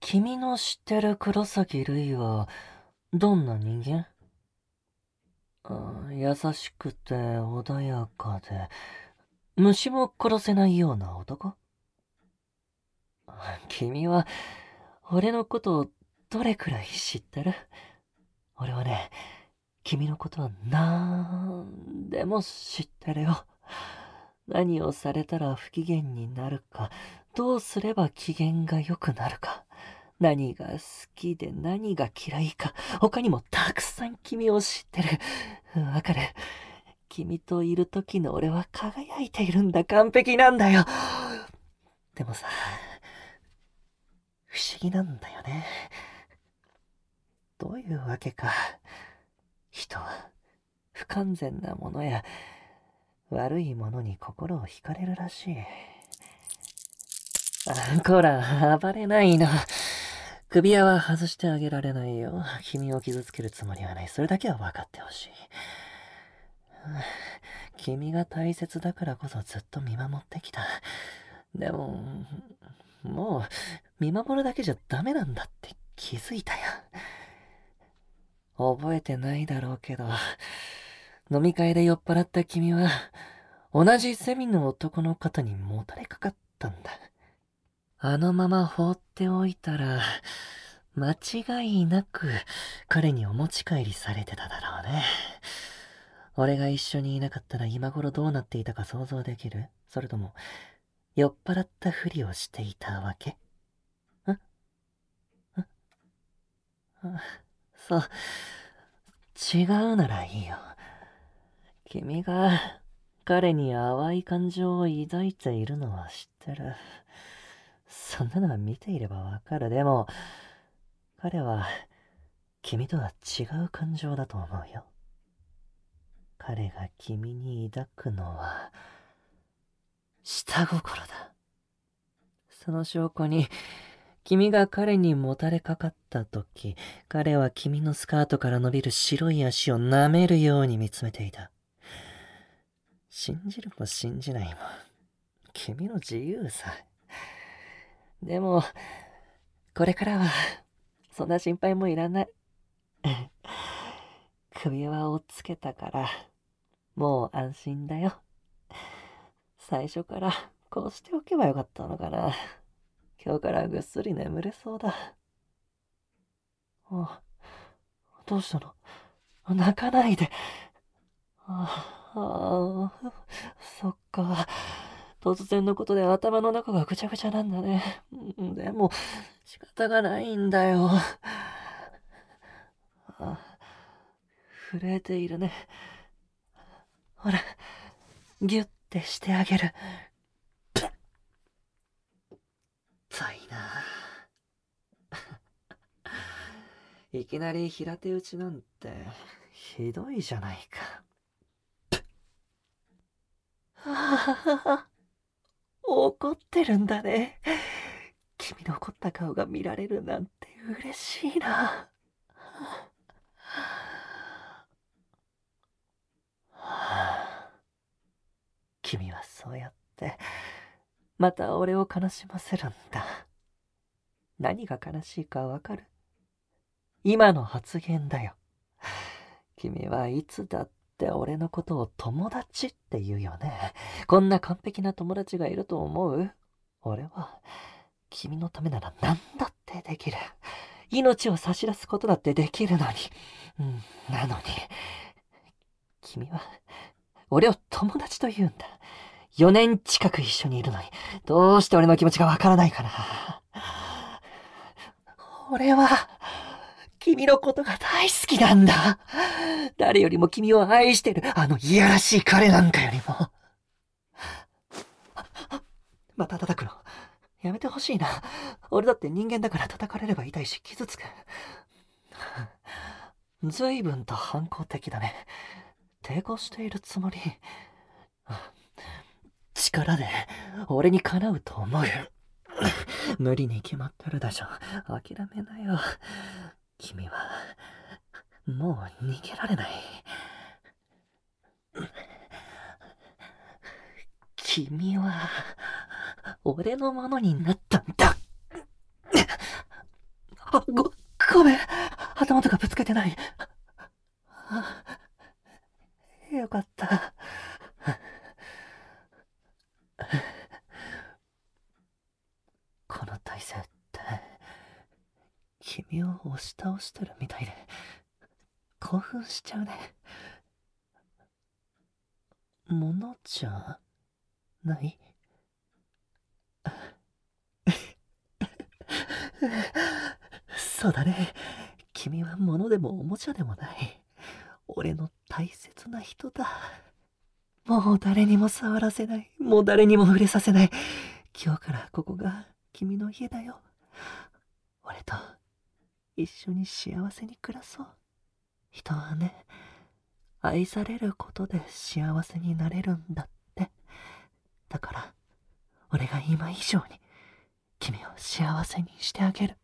君の知ってる黒崎るいは、どんな人間？優しくて穏やかで、虫も殺せないような男？君は、俺のことをどれくらい知ってる？俺はね、君のことはなんでも知ってるよ。何をされたら不機嫌になるか、どうすれば機嫌が良くなるか、何が好きで何が嫌いか、他にもたくさん君を知ってる。わかる。君といる時の俺は輝いているんだ。完璧なんだよ。でもさ、不思議なんだよね。どういうわけか、人は不完全なものや悪いものに心を惹かれるらしい。こら、暴れないの。首輪は外してあげられないよ。君を傷つけるつもりはない。それだけは分かってほしい。君が大切だからこそずっと見守ってきた。でも、もう見守るだけじゃダメなんだって気づいたよ。覚えてないだろうけど、飲み会で酔っ払った君は、同じゼミの男の方にもたれかかったんだ。あのまま放っておいたら、間違いなく彼にお持ち帰りされてただろうね。俺が一緒にいなかったら今頃どうなっていたか想像できる？それとも、酔っ払ったふりをしていたわけ？そう、違うならいいよ。君が彼に淡い感情を抱いているのは知ってる。そんなのは見ていればわかる。でも、彼は君とは違う感情だと思うよ。彼が君に抱くのは下心だ。その証拠に、君が彼にもたれかかった時、彼は君のスカートから伸びる白い足を舐めるように見つめていた。信じるも信じないも、君の自由さ。でも、これからは、そんな心配もいらない。首輪をつけたから、もう安心だよ。最初からこうしておけばよかったのかな。今日からぐっすり眠れそうだ。どうしたの？泣かないで。そっか。突然のことで頭の中がぐちゃぐちゃなんだね。でも、仕方がないんだよ。震えているね。ほら、ギュッてしてあげる。ついな。いきなり平手打ちなんて、ひどいじゃないか。怒ってるんだね。君の怒った顔が見られるなんて嬉しいな。君はそうやって、また俺を悲しませるんだ。何が悲しいかわかる？今の発言だよ。君はいつだって俺のことを友達って言うよね。こんな完璧な友達がいると思う？俺は、君のためなら何だってできる。命を差し出すことだってできるのに。なのに、君は、俺を友達と言うんだ。4年近く一緒にいるのに、どうして俺の気持ちがわからないかな。俺は、君のことが大好きなんだ。誰よりも君を愛してる、あのいやらしい彼なんかよりも。また叩くの。やめてほしいな。俺だって人間だから叩かれれば痛いし傷つく。随分と反抗的だね。抵抗しているつもり。力で俺にかなうと思う。無理に決まってるでしょ。諦めなよ。君はもう逃げられない。君は俺のものになったんだ。 ごめん。頭とかぶつけてない。あ、よかった。この体勢って、君を押し倒してるみたいで、興奮しちゃうね。ものじゃない？そうだね。君は物でもおもちゃでもない。俺の大切な人だ。もう誰にも触らせない。もう誰にも触れさせない。今日からここが君の家だよ。俺と一緒に幸せに暮らそう。人はね、愛されることで幸せになれるんだって。だから、俺が今以上に君を幸せにしてあげる。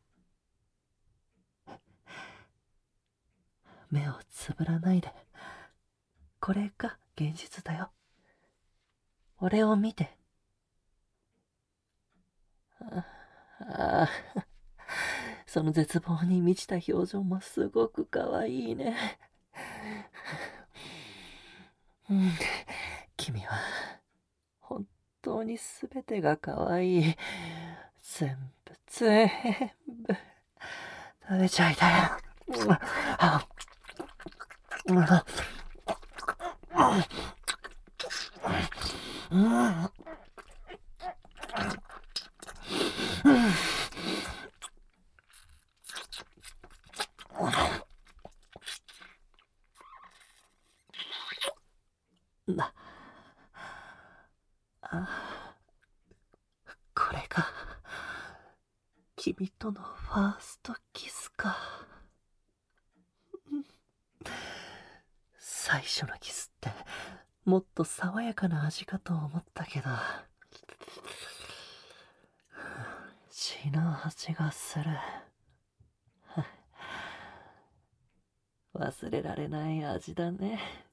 目をつぶらないで。これが現実だよ。俺を見て。ああ、その絶望に満ちた表情もすごく可愛いね。うん、君は本当に全てが可愛い。全部食べちゃいたい。な、あ、これが君とのファーストキスか。最初のキスってもっと爽やかな味かと思ったけど、血の味がする。忘れられない味だね。